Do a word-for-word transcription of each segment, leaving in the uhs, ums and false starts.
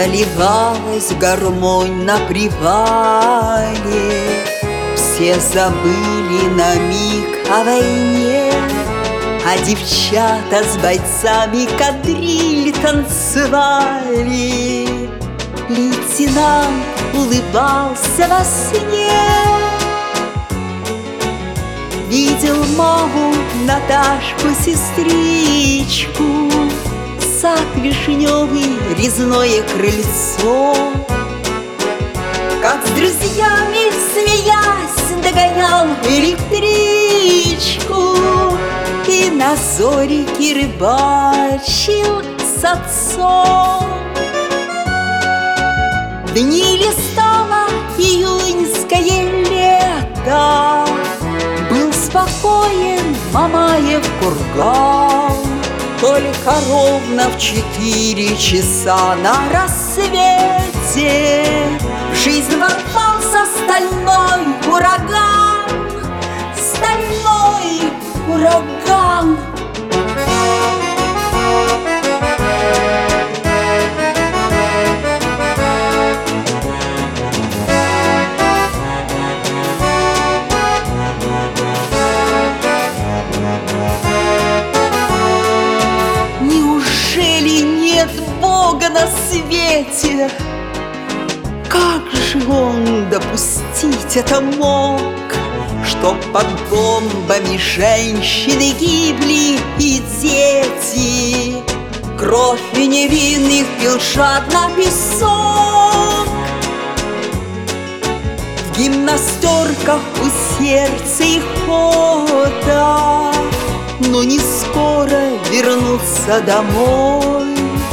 заливалась гармонь на привале. Все забыли на миг о войне, а девчата с бойцами кадриль танцевали. Лейтенант улыбался во сне, видел маму, Наташку, сестричку, сад вишневый, резное крыльцо. Как с друзьями, смеясь, догонял электричку и на зорике рыбачил с отцом. Дни листало июньское лето, был спокоен Мамаев курган. Только ровно в четыре часа на рассвете в жизнь ворвался стальной ураган, стальной ураган. Бога на свете, как же он допустить это мог, чтоб под бомбами женщины гибли и дети, кровь невинных пил жадно песок. В гимнастерках у сердца и хода, но не скоро вернуться домой.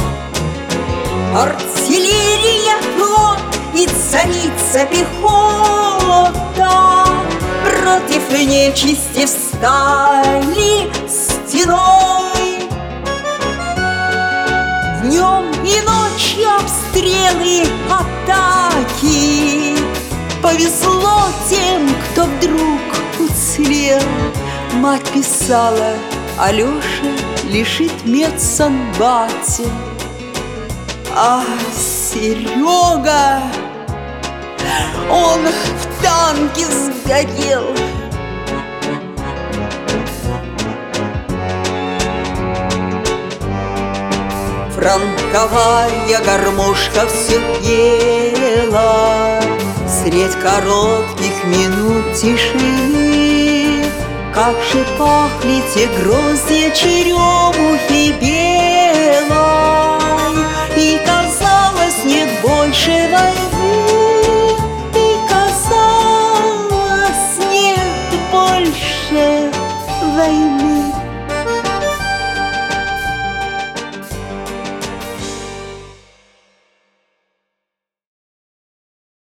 Артиллерия, флот и царица пехота против нечисти встали стеной. Днем и ночью обстрелы, атаки. Повезло тем, кто вдруг уцелел. Мать писала: Алеша лежит в медсанбате. А Серега, он в танке сгорел. Фронтовая гармошка все пела средь коротких минут тишины. Как же пахли те грозные черемухи белой, и казалось, нет больше войны.